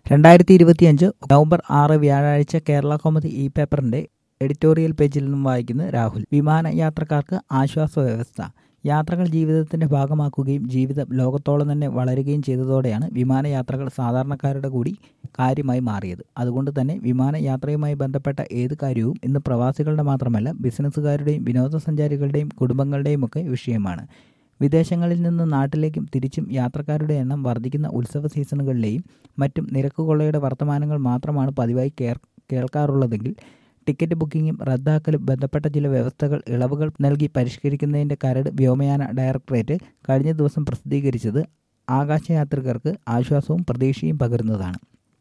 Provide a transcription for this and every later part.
2025 November 6 വ്യാഴാഴ്ച കേരള കൗമുദി ഈ പേപ്പറിന്റെ എഡിറ്റോറിയൽ പേജിൽ നിന്നും വായിക്കുന്നത് രാഹുൽ. വിമാന യാത്രക്കാർക്ക് ആശ്വാസ വ്യവസ്ഥ. യാത്രകൾ ജീവിതത്തിന്റെ ഭാഗമാക്കുകയും ജീവിതം ലോകത്തോളം തന്നെ വളരുകയും ചെയ്തതോടെയാണ് വിമാനയാത്രകൾ സാധാരണക്കാരുടെ കൂടി കാര്യമായി മാറിയത്. അതുകൊണ്ട് തന്നെ വിമാനയാത്രയുമായി ബന്ധപ്പെട്ട ഏത് കാര്യവും ഇന്ന് പ്രവാസികളുടെ മാത്രമല്ല ബിസിനസ്സുകാരുടെയും വിനോദസഞ്ചാരികളുടെയും കുടുംബങ്ങളുടെയും ഒക്കെ വിഷയമാണ്. വിദേശങ്ങളിൽ നിന്ന് നാട്ടിലേക്കും തിരിച്ചും യാത്രക്കാരുടെ എണ്ണം വർദ്ധിക്കുന്ന ഉത്സവ സീസണുകളിലെയും മറ്റും നിരക്കുകൊള്ളയുടെ വർത്തമാനങ്ങൾ മാത്രമാണ് പതിവായി കേൾക്കാറുള്ളതെങ്കിൽ ടിക്കറ്റ് ബുക്കിങ്ങും റദ്ദാക്കലും ബന്ധപ്പെട്ട ചില വ്യവസ്ഥകൾ ഇളവുകൾ നൽകി പരിഷ്കരിക്കുന്നതിൻ്റെ കരട് വ്യോമയാന ഡയറക്ടറേറ്റ് കഴിഞ്ഞ ദിവസം പ്രസിദ്ധീകരിച്ചത് ആകാശയാത്രികർക്ക് ആശ്വാസവും പ്രതീക്ഷയും പകരുന്നതാണ്.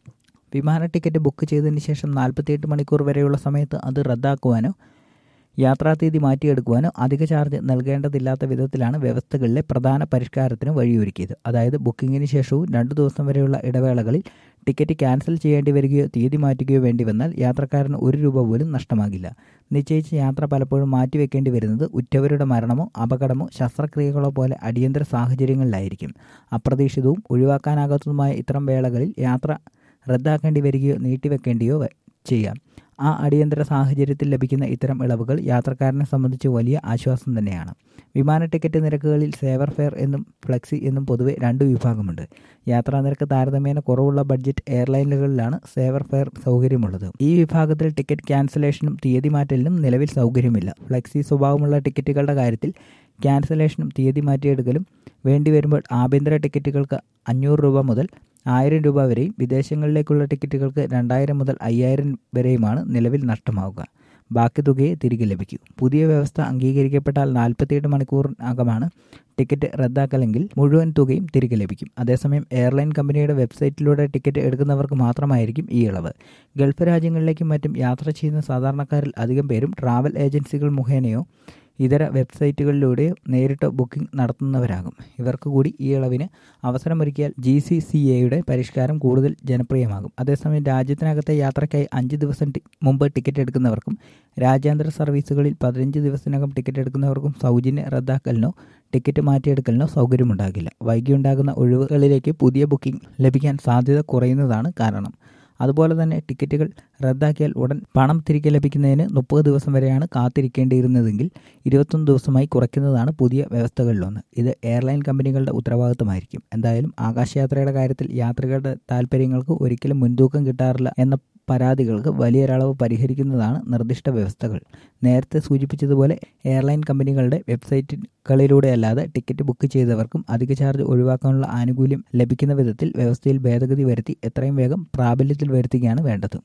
വിമാന ടിക്കറ്റ് ബുക്ക് ചെയ്തതിന് ശേഷം 48 മണിക്കൂർ വരെയുള്ള സമയത്ത് അത് റദ്ദാക്കുവാനോ യാത്രാതീയതി മാറ്റിയെടുക്കുവാനോ അധിക ചാർജ് നൽകേണ്ടതില്ലാത്ത വിധത്തിലാണ് വ്യവസ്ഥകളിലെ പ്രധാന പരിഷ്കാരത്തിന് വഴിയൊരുക്കിയത്. അതായത് ബുക്കിങ്ങിന് ശേഷവും 2 ദിവസം വരെയുള്ള ഇടവേളകളിൽ ടിക്കറ്റ് ക്യാൻസൽ ചെയ്യേണ്ടി വരികയോ തീയതി മാറ്റുകയോ വേണ്ടി വന്നാൽ യാത്രക്കാരന് 1 രൂപ പോലും നഷ്ടമാകില്ല. നിശ്ചയിച്ച യാത്ര പലപ്പോഴും മാറ്റിവെക്കേണ്ടി വരുന്നത് ഉറ്റവരുടെ മരണമോ അപകടമോ ശസ്ത്രക്രിയകളോ പോലെ അടിയന്തര സാഹചര്യങ്ങളിലായിരിക്കും. അപ്രതീക്ഷിതവും ഒഴിവാക്കാനാകാത്തതുമായ ഇത്തരം വേളകളിൽ യാത്ര റദ്ദാക്കേണ്ടി വരികയോ നീട്ടിവെക്കേണ്ടിയോ ചെയ്യാം. ആ അടിയന്തര സാഹചര്യത്തിൽ ലഭിക്കുന്ന ഇത്തരം ഇളവുകൾ യാത്രക്കാരനെ സംബന്ധിച്ച് വലിയ ആശ്വാസം തന്നെയാണ്. വിമാന ടിക്കറ്റ് നിരക്കുകളിൽ സേവർ ഫെയർ എന്നും ഫ്ലെക്സി എന്നും പൊതുവെ 2 വിഭാഗമുണ്ട്. യാത്രാ നിരക്ക് താരതമ്യേന കുറവുള്ള ബഡ്ജറ്റ് എയർലൈനുകളിലാണ് സേവർ ഫെയർ സൗകര്യമുള്ളത്. ഈ വിഭാഗത്തിൽ ടിക്കറ്റ് ക്യാൻസലേഷനും തീയതി മാറ്റലിനും നിലവിൽ സൗകര്യമില്ല. ഫ്ലെക്സി സ്വഭാവമുള്ള ടിക്കറ്റുകളുടെ കാര്യത്തിൽ ക്യാൻസലേഷനും തീയതി മാറ്റിയെടുക്കലും വേണ്ടിവരുമ്പോൾ ആഭ്യന്തര ടിക്കറ്റുകൾക്ക് 500 രൂപ മുതൽ 1000 രൂപ വരെയും വിദേശങ്ങളിലേക്കുള്ള ടിക്കറ്റുകൾക്ക് 2000 മുതൽ 5000 വരെയുമാണ് നിലവിൽ നഷ്ടമാവുക. ബാക്കി തുകയെ തിരികെ ലഭിക്കൂ. പുതിയ വ്യവസ്ഥ അംഗീകരിക്കപ്പെട്ടാൽ 48 മണിക്കൂറിനകമാണ് ടിക്കറ്റ് റദ്ദാക്കലെങ്കിൽ മുഴുവൻ തുകയും തിരികെ ലഭിക്കും. അതേസമയം എയർലൈൻ കമ്പനിയുടെ വെബ്സൈറ്റിലൂടെ ടിക്കറ്റ് എടുക്കുന്നവർക്ക് മാത്രമായിരിക്കും ഈ ഇളവ്. ഗൾഫ് രാജ്യങ്ങളിലേക്കും മറ്റും യാത്ര ചെയ്യുന്ന സാധാരണക്കാരിൽ അധികം പേരും ട്രാവൽ ഏജൻസികൾ മുഖേനയോ ഇതര വെബ്സൈറ്റുകളിലൂടെയോ നേരിട്ട് ബുക്കിംഗ് നടത്തുന്നവരാകും. ഇവർക്ക് കൂടി ഈ ഇളവിന് അവസരമൊരുക്കിയാൽ GCCAയുടെ പരിഷ്കാരം കൂടുതൽ ജനപ്രിയമാകും. അതേസമയം രാജ്യത്തിനകത്തെ യാത്രയ്ക്കായി 5 ദിവസം മുമ്പ് ടിക്കറ്റ് എടുക്കുന്നവർക്കും രാജ്യാന്തര സർവീസുകളിൽ 15 ദിവസത്തിനകം ടിക്കറ്റ് എടുക്കുന്നവർക്കും സൗജന്യ റദ്ദാക്കലിനോ ടിക്കറ്റ് മാറ്റിയെടുക്കലിനോ സൗകര്യമുണ്ടാകില്ല. വൈകിയുണ്ടാകുന്ന ഒഴിവുകളിലേക്ക് പുതിയ ബുക്കിംഗ് ലഭിക്കാൻ സാധ്യത കുറയുന്നതാണ് കാരണം. അതുപോലെ തന്നെ ടിക്കറ്റുകൾ റദ്ദാക്കിയാൽ ഉടൻ പണം തിരികെ ലഭിക്കുന്നതിന് 30 ദിവസം വരെയാണ് കാത്തിരിക്കേണ്ടിയിരുന്നതെങ്കിൽ 21 ദിവസമായി കുറയ്ക്കുന്നതാണ് പുതിയ വ്യവസ്ഥകളിലൊന്ന്. ഇത് എയർലൈൻ കമ്പനികളുടെ ഉത്തരവാദിത്തമായിരിക്കും. എന്തായാലും ആകാശയാത്രയുടെ കാര്യത്തിൽ യാത്രികരുടെ താൽപ്പര്യങ്ങൾക്ക് ഒരിക്കലും മുൻതൂക്കം കിട്ടാറില്ല എന്ന പരാതികൾക്ക് വലിയൊരളവ് പരിഹരിക്കുന്നതാണ് നിർദ്ദിഷ്ട വ്യവസ്ഥകൾ. നേരത്തെ സൂചിപ്പിച്ചതുപോലെ എയർലൈൻ കമ്പനികളുടെ വെബ്സൈറ്റുകളിലൂടെയല്ലാതെ ടിക്കറ്റ് ബുക്ക് ചെയ്തവർക്കും അധിക ചാർജ് ഒഴിവാക്കാനുള്ള ആനുകൂല്യം ലഭിക്കുന്ന വിധത്തിൽ വ്യവസ്ഥയിൽ ഭേദഗതി വരുത്തി എത്രയും വേഗം പ്രാബല്യത്തിൽ വരുത്തുകയാണ് വേണ്ടത്.